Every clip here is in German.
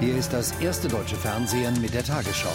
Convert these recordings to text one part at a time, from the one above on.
Hier ist das erste deutsche Fernsehen mit der Tagesschau.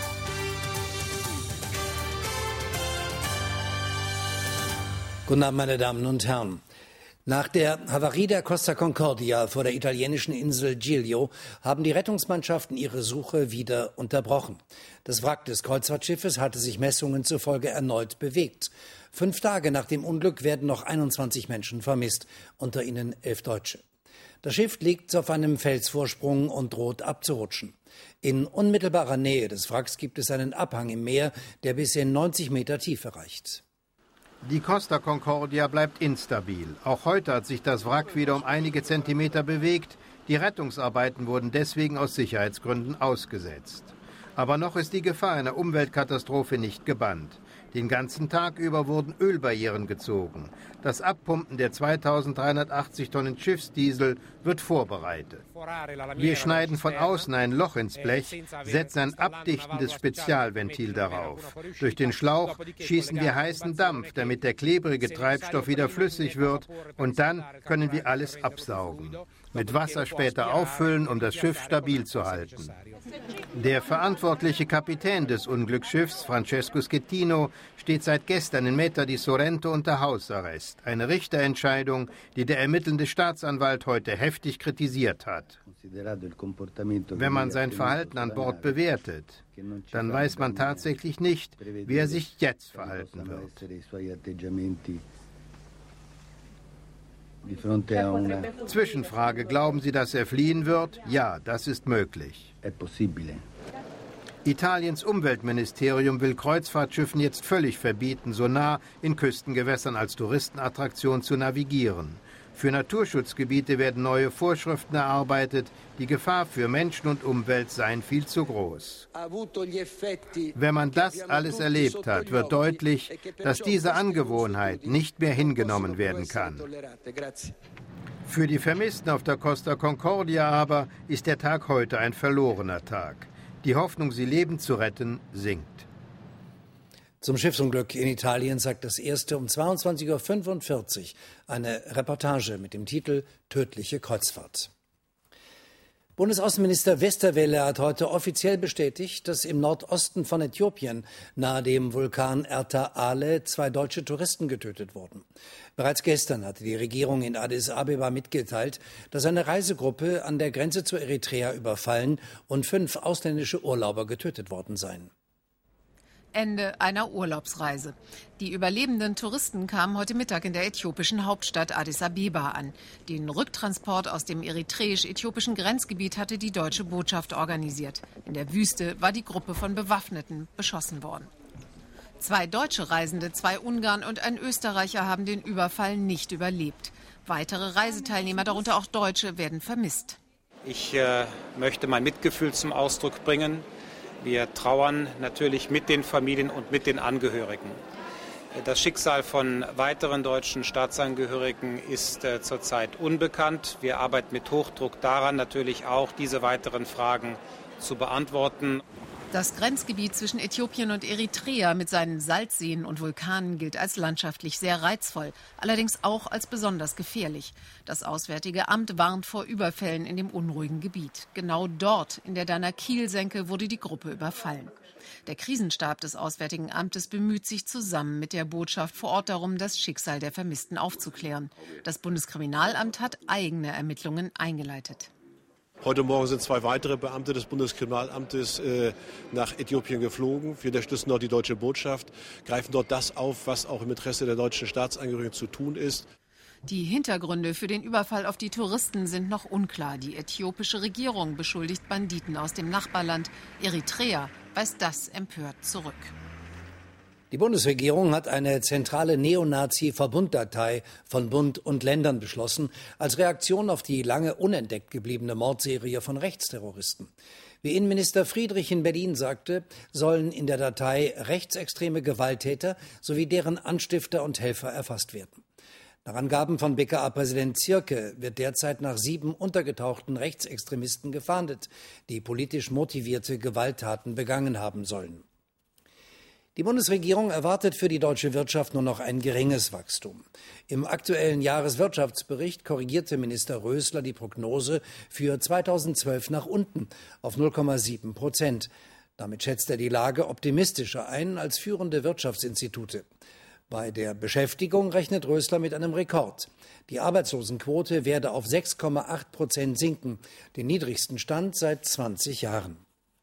Guten Abend, meine Damen und Herren. Nach der Havarie der Costa Concordia vor der italienischen Insel Giglio haben die Rettungsmannschaften ihre Suche wieder unterbrochen. Das Wrack des Kreuzfahrtschiffes hatte sich Messungen zufolge erneut bewegt. 5 Tage nach dem Unglück werden noch 21 Menschen vermisst, unter ihnen 11 Deutsche. Das Schiff liegt auf einem Felsvorsprung und droht abzurutschen. In unmittelbarer Nähe des Wracks gibt es einen Abhang im Meer, der bis in 90 Meter Tiefe reicht. Die Costa Concordia bleibt instabil. Auch heute hat sich das Wrack wieder um einige Zentimeter bewegt. Die Rettungsarbeiten wurden deswegen aus Sicherheitsgründen ausgesetzt. Aber noch ist die Gefahr einer Umweltkatastrophe nicht gebannt. Den ganzen Tag über wurden Ölbarrieren gezogen. Das Abpumpen der 2380 Tonnen Schiffsdiesel wird vorbereitet. Wir schneiden von außen ein Loch ins Blech, setzen ein abdichtendes Spezialventil darauf. Durch den Schlauch schießen wir heißen Dampf, damit der klebrige Treibstoff wieder flüssig wird, und dann können wir alles absaugen. Mit Wasser später auffüllen, um das Schiff stabil zu halten. Der verantwortliche Kapitän des Unglücksschiffs, Francesco Schettino, steht seit gestern in Meta di Sorrento unter Hausarrest. Eine Richterentscheidung, die der ermittelnde Staatsanwalt heute heftig kritisiert hat. Wenn man sein Verhalten an Bord bewertet, dann weiß man tatsächlich nicht, wie er sich jetzt verhalten wird. Zwischenfrage: Glauben Sie, dass er fliehen wird? Ja, das ist möglich. Italiens Umweltministerium will Kreuzfahrtschiffen jetzt völlig verbieten, so nah in Küstengewässern als Touristenattraktion zu navigieren. Für Naturschutzgebiete werden neue Vorschriften erarbeitet. Die Gefahr für Menschen und Umwelt seien viel zu groß. Wenn man das alles erlebt hat, wird deutlich, dass diese Angewohnheit nicht mehr hingenommen werden kann. Für die Vermissten auf der Costa Concordia aber ist der Tag heute ein verlorener Tag. Die Hoffnung, sie lebend zu retten, sinkt. Zum Schiffsunglück in Italien sagt das erste um 22:45 Uhr eine Reportage mit dem Titel »Tödliche Kreuzfahrt«. Bundesaußenminister Westerwelle hat heute offiziell bestätigt, dass im Nordosten von Äthiopien nahe dem Vulkan Erta Ale 2 deutsche Touristen getötet wurden. Bereits gestern hatte die Regierung in Addis Abeba mitgeteilt, dass eine Reisegruppe an der Grenze zu Eritrea überfallen und 5 ausländische Urlauber getötet worden seien. Ende einer Urlaubsreise. Die überlebenden Touristen kamen heute Mittag in der äthiopischen Hauptstadt Addis Abeba an. Den Rücktransport aus dem eritreisch-äthiopischen Grenzgebiet hatte die deutsche Botschaft organisiert. In der Wüste war die Gruppe von Bewaffneten beschossen worden. 2 deutsche Reisende, 2 Ungarn und ein Österreicher haben den Überfall nicht überlebt. Weitere Reiseteilnehmer, darunter auch Deutsche, werden vermisst. Ich möchte mein Mitgefühl zum Ausdruck bringen. Wir trauern natürlich mit den Familien und mit den Angehörigen. Das Schicksal von weiteren deutschen Staatsangehörigen ist zurzeit unbekannt. Wir arbeiten mit Hochdruck daran, natürlich auch diese weiteren Fragen zu beantworten. Das Grenzgebiet zwischen Äthiopien und Eritrea mit seinen Salzseen und Vulkanen gilt als landschaftlich sehr reizvoll, allerdings auch als besonders gefährlich. Das Auswärtige Amt warnt vor Überfällen in dem unruhigen Gebiet. Genau dort, in der Danakil-Senke, wurde die Gruppe überfallen. Der Krisenstab des Auswärtigen Amtes bemüht sich zusammen mit der Botschaft vor Ort darum, das Schicksal der Vermissten aufzuklären. Das Bundeskriminalamt hat eigene Ermittlungen eingeleitet. Heute Morgen sind 2 weitere Beamte des Bundeskriminalamtes nach Äthiopien geflogen. Wir unterstützen dort die deutsche Botschaft, greifen dort das auf, was auch im Interesse der deutschen Staatsangehörigen zu tun ist. Die Hintergründe für den Überfall auf die Touristen sind noch unklar. Die äthiopische Regierung beschuldigt Banditen aus dem Nachbarland. Eritrea weist das empört zurück. Die Bundesregierung hat eine zentrale Neonazi-Verbunddatei von Bund und Ländern beschlossen, als Reaktion auf die lange unentdeckt gebliebene Mordserie von Rechtsterroristen. Wie Innenminister Friedrich in Berlin sagte, sollen in der Datei rechtsextreme Gewalttäter sowie deren Anstifter und Helfer erfasst werden. Nach Angaben von BKA-Präsident Zierke wird derzeit nach 7 untergetauchten Rechtsextremisten gefahndet, die politisch motivierte Gewalttaten begangen haben sollen. Die Bundesregierung erwartet für die deutsche Wirtschaft nur noch ein geringes Wachstum. Im aktuellen Jahreswirtschaftsbericht korrigierte Minister Rösler die Prognose für 2012 nach unten auf 0,7%. Damit schätzt er die Lage optimistischer ein als führende Wirtschaftsinstitute. Bei der Beschäftigung rechnet Rösler mit einem Rekord. Die Arbeitslosenquote werde auf 6,8% sinken, den niedrigsten Stand seit 20 Jahren.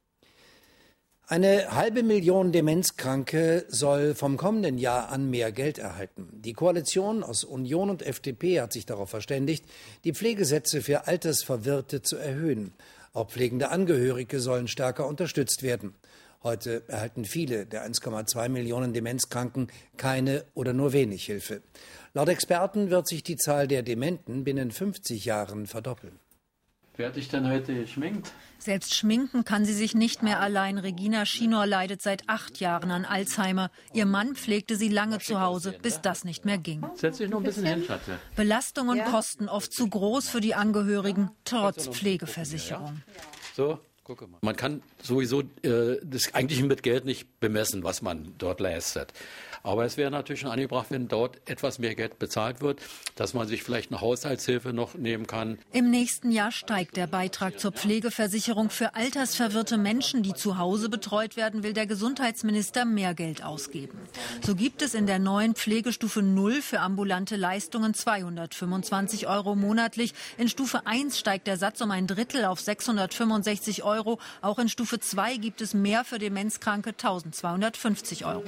Eine 500.000 Demenzkranke soll vom kommenden Jahr an mehr Geld erhalten. Die Koalition aus Union und FDP hat sich darauf verständigt, die Pflegesätze für Altersverwirrte zu erhöhen. Auch pflegende Angehörige sollen stärker unterstützt werden. Heute erhalten viele der 1,2 Millionen Demenzkranken keine oder nur wenig Hilfe. Laut Experten wird sich die Zahl der Dementen binnen 50 Jahren verdoppeln. Wer hat dich denn heute geschminkt? Selbst schminken kann sie sich nicht mehr allein. Regina Schinor leidet seit 8 Jahren an Alzheimer. Ihr Mann pflegte sie lange zu Hause, bis das nicht mehr ging. Setz dich noch ein bisschen hin, Schatze. Belastung und Kosten oft zu groß für die Angehörigen, trotz Pflegeversicherung. So, gucke mal. Man kann sowieso das eigentlich mit Geld nicht bemessen, was man dort leistet. Aber es wäre natürlich schon angebracht, wenn dort etwas mehr Geld bezahlt wird, dass man sich vielleicht eine Haushaltshilfe noch nehmen kann. Im nächsten Jahr steigt der Beitrag zur Pflegeversicherung. Für altersverwirrte Menschen, die zu Hause betreut werden, will der Gesundheitsminister mehr Geld ausgeben. So gibt es in der neuen Pflegestufe 0 für ambulante Leistungen 225 € monatlich. In Stufe 1 steigt der Satz um ein Drittel auf 665 €. Auch in Stufe 2 gibt es mehr für Demenzkranke, 1250 €.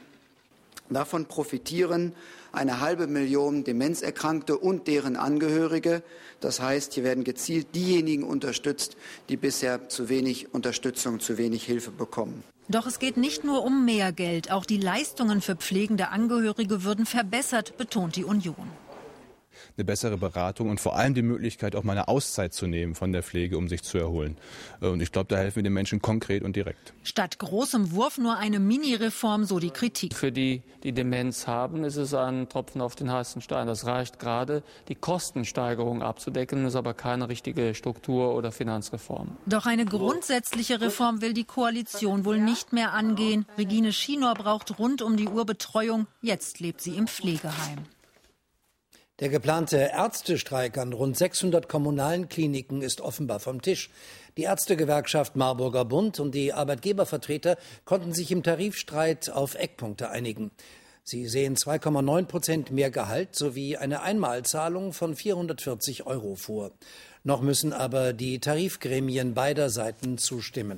Davon profitieren 500.000 Demenzerkrankte und deren Angehörige. Das heißt, hier werden gezielt diejenigen unterstützt, die bisher zu wenig Unterstützung, zu wenig Hilfe bekommen. Doch es geht nicht nur um mehr Geld. Auch die Leistungen für pflegende Angehörige würden verbessert, betont die Union. Eine bessere Beratung und vor allem die Möglichkeit, auch mal eine Auszeit zu nehmen von der Pflege, um sich zu erholen. Und ich glaube, da helfen wir den Menschen konkret und direkt. Statt großem Wurf nur eine Mini-Reform, so die Kritik. Für die, die Demenz haben, ist es ein Tropfen auf den heißen Stein. Das reicht gerade, die Kostensteigerung abzudecken, ist aber keine richtige Struktur- oder Finanzreform. Doch eine grundsätzliche Reform will die Koalition wohl nicht mehr angehen. Regina Schinor braucht rund um die Uhr Betreuung. Jetzt lebt sie im Pflegeheim. Der geplante Ärztestreik an rund 600 kommunalen Kliniken ist offenbar vom Tisch. Die Ärztegewerkschaft Marburger Bund und die Arbeitgebervertreter konnten sich im Tarifstreit auf Eckpunkte einigen. Sie sehen 2,9% mehr Gehalt sowie eine Einmalzahlung von 440 € vor. Noch müssen aber die Tarifgremien beider Seiten zustimmen.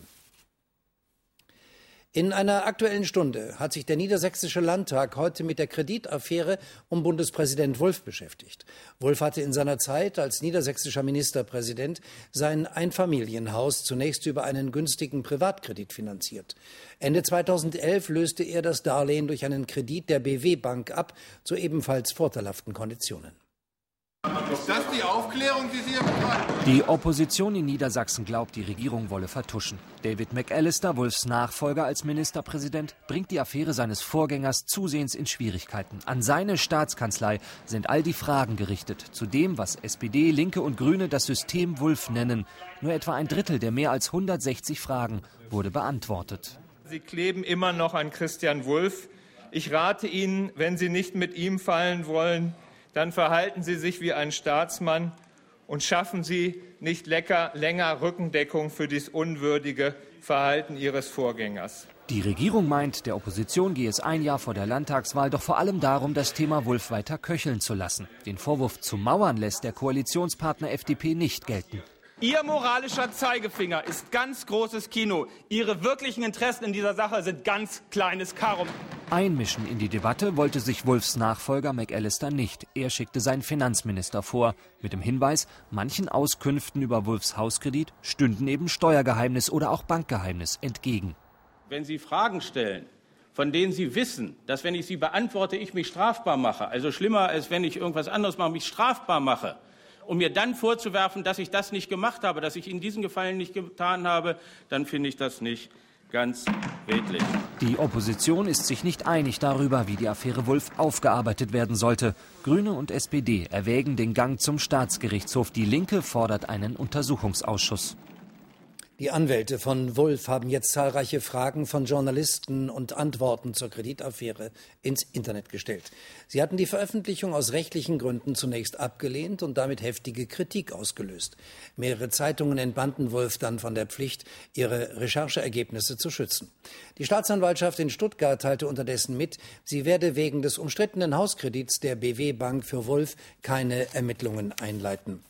In einer Aktuellen Stunde hat sich der Niedersächsische Landtag heute mit der Kreditaffäre um Bundespräsident Wulff beschäftigt. Wulff hatte in seiner Zeit als niedersächsischer Ministerpräsident sein Einfamilienhaus zunächst über einen günstigen Privatkredit finanziert. Ende 2011 löste er das Darlehen durch einen Kredit der BW Bank ab, zu ebenfalls vorteilhaften Konditionen. Ist das die Aufklärung, die Sie hier betreiben? Die Opposition in Niedersachsen glaubt, die Regierung wolle vertuschen. David McAllister, Wulffs Nachfolger als Ministerpräsident, bringt die Affäre seines Vorgängers zusehends in Schwierigkeiten. An seine Staatskanzlei sind all die Fragen gerichtet, zu dem, was SPD, Linke und Grüne das System Wulff nennen. Nur etwa ein Drittel der mehr als 160 Fragen wurde beantwortet. Sie kleben immer noch an Christian Wulff. Ich rate Ihnen, wenn Sie nicht mit ihm fallen wollen, dann verhalten Sie sich wie ein Staatsmann und schaffen Sie nicht länger Rückendeckung für dieses unwürdige Verhalten Ihres Vorgängers. Die Regierung meint, der Opposition gehe es ein Jahr vor der Landtagswahl doch vor allem darum, das Thema Wulff weiter köcheln zu lassen. Den Vorwurf zu mauern lässt der Koalitionspartner FDP nicht gelten. Ihr moralischer Zeigefinger ist ganz großes Kino. Ihre wirklichen Interessen in dieser Sache sind ganz kleines Karo. Einmischen in die Debatte wollte sich Wulffs Nachfolger McAllister nicht. Er schickte seinen Finanzminister vor, mit dem Hinweis, manchen Auskünften über Wulffs Hauskredit stünden eben Steuergeheimnis oder auch Bankgeheimnis entgegen. Wenn Sie Fragen stellen, von denen Sie wissen, dass wenn ich sie beantworte, ich mich strafbar mache, also schlimmer als wenn ich irgendwas anderes mache, mich strafbar mache, um mir dann vorzuwerfen, dass ich das nicht gemacht habe, dass ich Ihnen diesen Gefallen nicht getan habe, dann finde ich das nicht ganz redlich. Die Opposition ist sich nicht einig darüber, wie die Affäre Wulff aufgearbeitet werden sollte. Grüne und SPD erwägen den Gang zum Staatsgerichtshof. Die Linke fordert einen Untersuchungsausschuss. Die Anwälte von Wulff haben jetzt zahlreiche Fragen von Journalisten und Antworten zur Kreditaffäre ins Internet gestellt. Sie hatten die Veröffentlichung aus rechtlichen Gründen zunächst abgelehnt und damit heftige Kritik ausgelöst. Mehrere Zeitungen entbanden Wulff dann von der Pflicht, ihre Rechercheergebnisse zu schützen. Die Staatsanwaltschaft in Stuttgart teilte unterdessen mit, sie werde wegen des umstrittenen Hauskredits der BW Bank für Wulff keine Ermittlungen einleiten.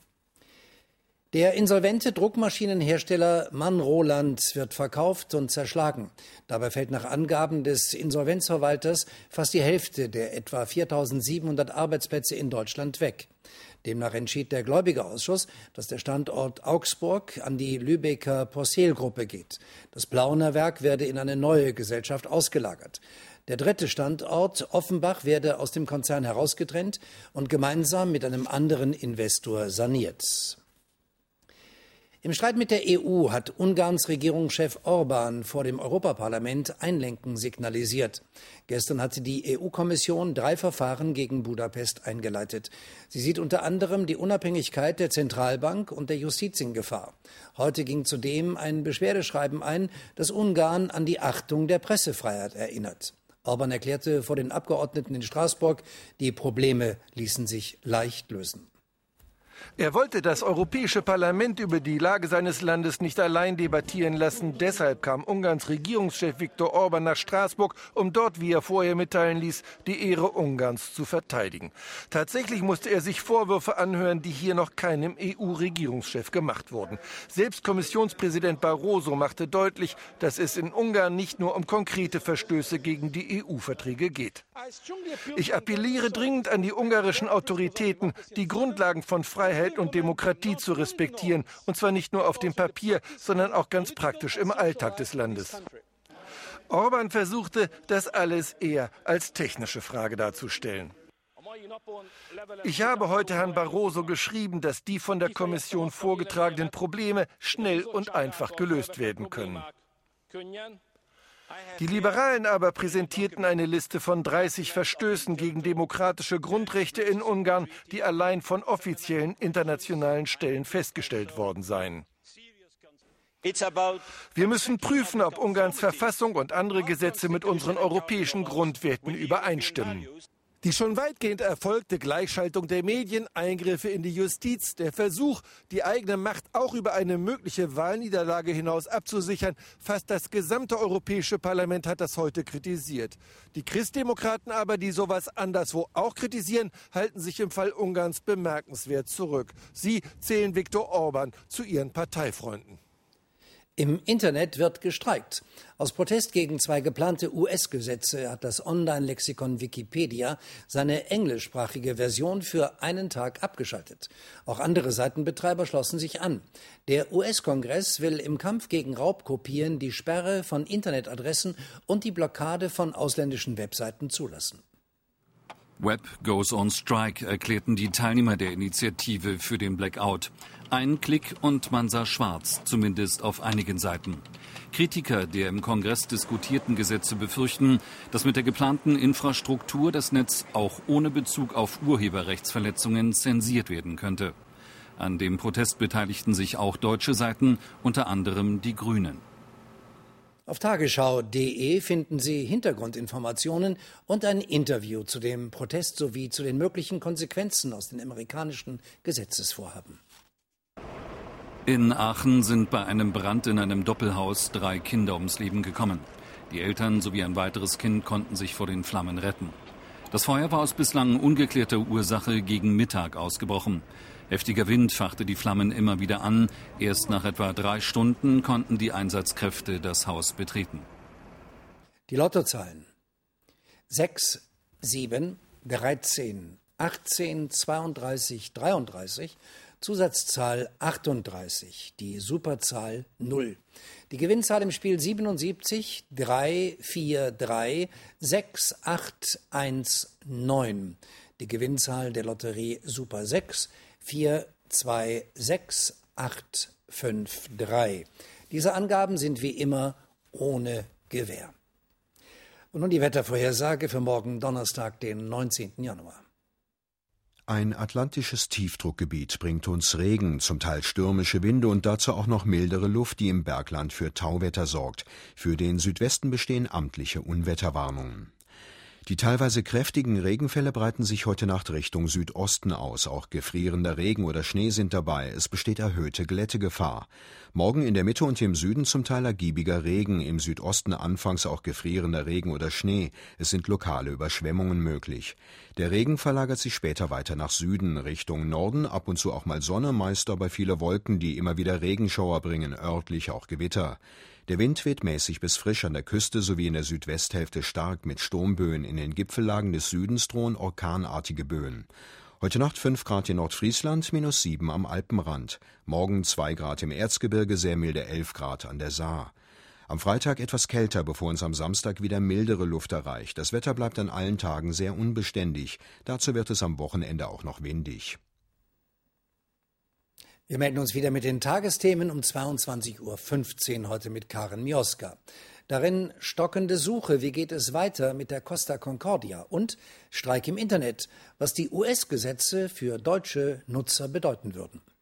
Der insolvente Druckmaschinenhersteller Mann-Roland wird verkauft und zerschlagen. Dabei fällt nach Angaben des Insolvenzverwalters fast die Hälfte der etwa 4.700 Arbeitsplätze in Deutschland weg. Demnach entschied der Gläubigerausschuss, dass der Standort Augsburg an die Lübecker Porcel-Gruppe geht. Das Plauner Werk werde in eine neue Gesellschaft ausgelagert. Der dritte Standort, Offenbach, werde aus dem Konzern herausgetrennt und gemeinsam mit einem anderen Investor saniert. Im Streit mit der EU hat Ungarns Regierungschef Orbán vor dem Europaparlament Einlenken signalisiert. Gestern hatte die EU-Kommission 3 Verfahren gegen Budapest eingeleitet. Sie sieht unter anderem die Unabhängigkeit der Zentralbank und der Justiz in Gefahr. Heute ging zudem ein Beschwerdeschreiben ein, das Ungarn an die Achtung der Pressefreiheit erinnert. Orbán erklärte vor den Abgeordneten in Straßburg, die Probleme ließen sich leicht lösen. Er wollte das Europäische Parlament über die Lage seines Landes nicht allein debattieren lassen. Deshalb kam Ungarns Regierungschef Viktor Orbán nach Straßburg, um dort, wie er vorher mitteilen ließ, die Ehre Ungarns zu verteidigen. Tatsächlich musste er sich Vorwürfe anhören, die hier noch keinem EU-Regierungschef gemacht wurden. Selbst Kommissionspräsident Barroso machte deutlich, dass es in Ungarn nicht nur um konkrete Verstöße gegen die EU-Verträge geht. Ich appelliere dringend an die ungarischen Autoritäten, die Grundlagen von Freiheit und Demokratie zu respektieren, und zwar nicht nur auf dem Papier, sondern auch ganz praktisch im Alltag des Landes. Orbán versuchte, das alles eher als technische Frage darzustellen. Ich habe heute Herrn Barroso geschrieben, dass die von der Kommission vorgetragenen Probleme schnell und einfach gelöst werden können. Die Liberalen aber präsentierten eine Liste von 30 Verstößen gegen demokratische Grundrechte in Ungarn, die allein von offiziellen internationalen Stellen festgestellt worden seien. Wir müssen prüfen, ob Ungarns Verfassung und andere Gesetze mit unseren europäischen Grundwerten übereinstimmen. Die schon weitgehend erfolgte Gleichschaltung der Medien, Eingriffe in die Justiz, der Versuch, die eigene Macht auch über eine mögliche Wahlniederlage hinaus abzusichern, fast das gesamte Europäische Parlament hat das heute kritisiert. Die Christdemokraten aber, die sowas anderswo auch kritisieren, halten sich im Fall Ungarns bemerkenswert zurück. Sie zählen Viktor Orbán zu ihren Parteifreunden. Im Internet wird gestreikt. Aus Protest gegen 2 geplante US-Gesetze hat das Online-Lexikon Wikipedia seine englischsprachige Version für einen Tag abgeschaltet. Auch andere Seitenbetreiber schlossen sich an. Der US-Kongress will im Kampf gegen Raubkopien die Sperre von Internetadressen und die Blockade von ausländischen Webseiten zulassen. Web goes on strike, erklärten die Teilnehmer der Initiative für den Blackout. Ein Klick und man sah schwarz, zumindest auf einigen Seiten. Kritiker der im Kongress diskutierten Gesetze befürchten, dass mit der geplanten Infrastruktur das Netz auch ohne Bezug auf Urheberrechtsverletzungen zensiert werden könnte. An dem Protest beteiligten sich auch deutsche Seiten, unter anderem die Grünen. Auf tagesschau.de finden Sie Hintergrundinformationen und ein Interview zu dem Protest sowie zu den möglichen Konsequenzen aus den amerikanischen Gesetzesvorhaben. In Aachen sind bei einem Brand in einem Doppelhaus 3 Kinder ums Leben gekommen. Die Eltern sowie ein weiteres Kind konnten sich vor den Flammen retten. Das Feuer war aus bislang ungeklärter Ursache gegen Mittag ausgebrochen. Heftiger Wind fachte die Flammen immer wieder an. Erst nach etwa 3 Stunden konnten die Einsatzkräfte das Haus betreten. Die Lottozahlen: 6, 7, 13, 18, 32, 33, Zusatzzahl 38, die Superzahl 0. Die Gewinnzahl im Spiel 77, 3, 4, 3, 6, 8, 1, 9. Die Gewinnzahl der Lotterie Super 6, 4, 2, 6, 8, 5, 3. Diese Angaben sind wie immer ohne Gewähr. Und nun die Wettervorhersage für morgen Donnerstag, den 19. Januar. Ein atlantisches Tiefdruckgebiet bringt uns Regen, zum Teil stürmische Winde und dazu auch noch mildere Luft, die im Bergland für Tauwetter sorgt. Für den Südwesten bestehen amtliche Unwetterwarnungen. Die teilweise kräftigen Regenfälle breiten sich heute Nacht Richtung Südosten aus. Auch gefrierender Regen oder Schnee sind dabei. Es besteht erhöhte Glättegefahr. Morgen in der Mitte und im Süden zum Teil ergiebiger Regen, im Südosten anfangs auch gefrierender Regen oder Schnee. Es sind lokale Überschwemmungen möglich. Der Regen verlagert sich später weiter nach Süden, Richtung Norden, ab und zu auch mal Sonne, meist aber viele Wolken, die immer wieder Regenschauer bringen, örtlich auch Gewitter. Der Wind weht mäßig bis frisch an der Küste sowie in der Südwesthälfte stark mit Sturmböen. In den Gipfellagen des Südens drohen orkanartige Böen. Heute Nacht 5 Grad in Nordfriesland, -7 am Alpenrand. Morgen 2 Grad im Erzgebirge, sehr milde 11 Grad an der Saar. Am Freitag etwas kälter, bevor uns am Samstag wieder mildere Luft erreicht. Das Wetter bleibt an allen Tagen sehr unbeständig. Dazu wird es am Wochenende auch noch windig. Wir melden uns wieder mit den Tagesthemen um 22:15 Uhr, heute mit Karen Mioska. Darin stockende Suche, wie geht es weiter mit der Costa Concordia, und Streik im Internet, was die US-Gesetze für deutsche Nutzer bedeuten würden.